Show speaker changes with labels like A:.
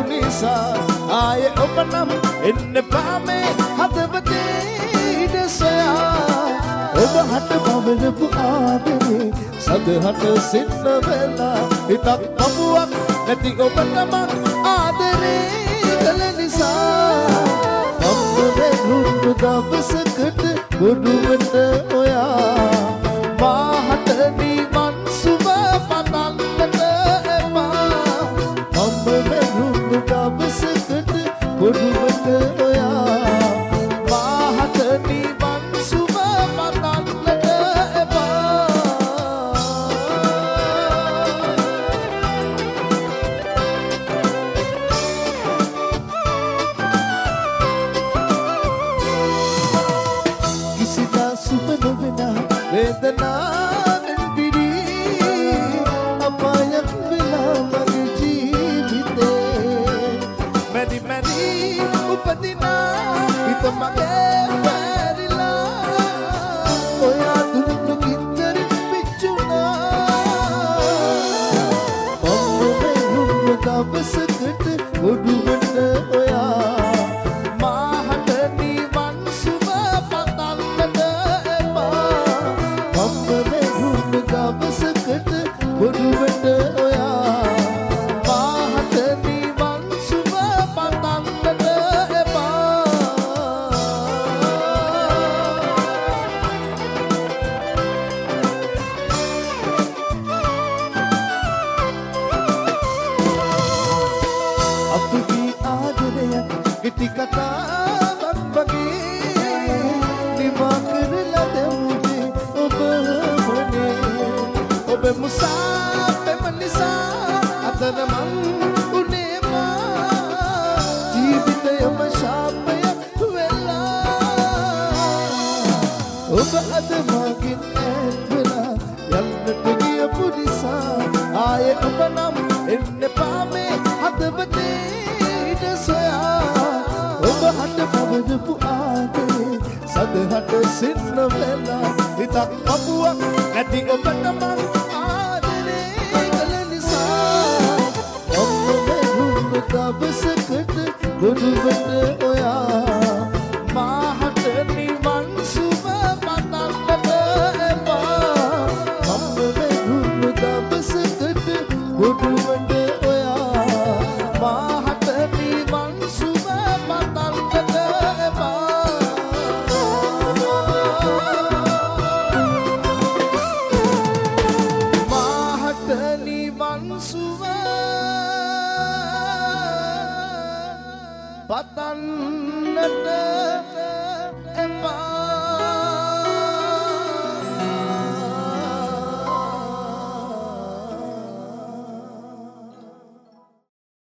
A: නිසා ආයේ ඔබ නම් එන්න පාමේ හදවතේ ඉඩ සොයා ඔබ හට පවනපු ආදරේ සදහට සින්න වෙලා හිතක් පපුවක් නැති ඔබට මං ආදරේ කළ නිසා අපේ රුඳු දවසකට ගොඩුවට ඔයා මාහට නිවන් සුව පතන්නට එපා අපේ රුඳු දවසකට ගොඩුවට ඔයා මාහට නිවන් සුව පතන්නට එපා वेदनाවෙන් පිරී අපායක් වෙලා මගේ ජීවිතේ මැදි මැදි උපදිනා හිත මගේ වැරිලා ඔයා දුන්නු කින්දර පිච්චුනා ඔබේ රුම්ම දවසකට ඔඩුවට ඔයා මාහට නිවන් සුව පතන්නට දවසකට බොඩුවට ඔයා මාහට නිවන් සුව පතන්නට එපා අපගේ ආදරය කෙටි කතාවක් වගේ නිමා කරලා දෙමුනේ ඔබ ඔබ මුසාපෙම නිසා අතර මං උනේමා ජීවිතයම ශාපයක් වෙලා ඔබ අද මගෙන් ඈත් වෙලා යන්නට ගියපු නිසා ආයේ ඔබ නම් එන්න පාමේ හදවතේ ඉඩ සොයා ඔබ හට පවනපු ආදරේ සදහට සින්න වෙලා හිතක් පපුවක් නැති ඔබට මං ආදරේ කළ නිසා ඔබේ රුඳු දවසකට ගොඩුවට ඔයා